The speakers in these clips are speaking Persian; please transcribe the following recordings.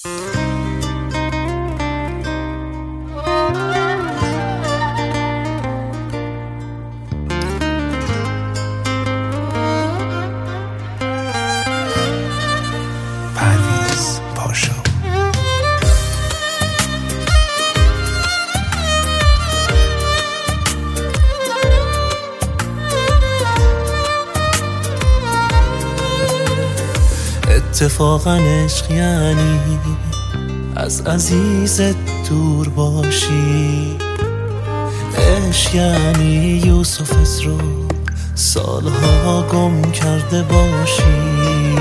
پرویز پاشا. اتفاقا عشق یعنی از عزیزت دور باشی، عشق یعنی یوسفت رو سالها گم کرده باشی،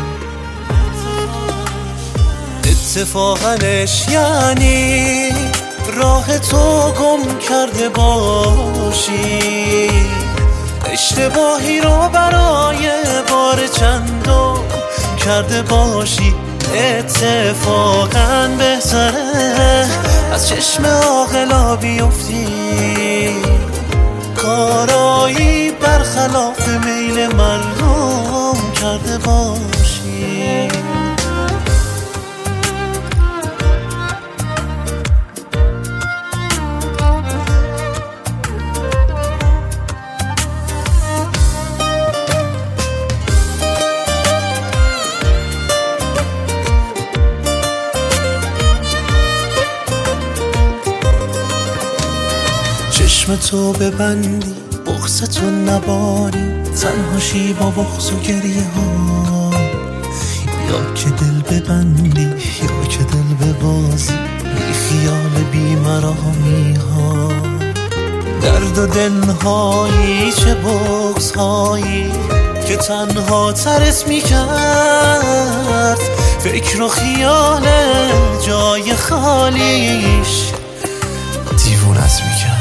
اتفاقا عشق یعنی راه تو گم کرده باشی، اشتباهی رو برای بار چندم کرده باشی، اتفاقا بهتره از چشم عاقلا بیفتی، کارایی برخلاف میل مردم کرده باشی. چشم تو ببندی، بغض تو نباری، تنهاشی با بغض و گریه ها، یا که دل ببندی یا که دل ببازی، بی خیال بی مرامی ها، درد و دلهایی چه بغض هایی که تنها ترس میکرد، فکر و خیال جای خالیش دیوونت میکرد.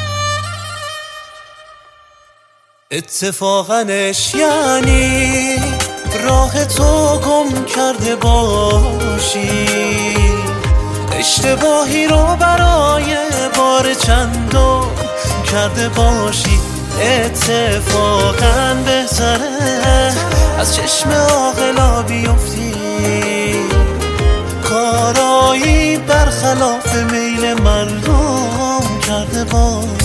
اتفاقا عشق یعنی راه تو گم کرده باشی، اشتباهی رو برای بار چندم کرده باشی، اتفاقا بهتره از چشم عاقلا بیفتی، کارایی برخلاف میل مردم کرده باشی.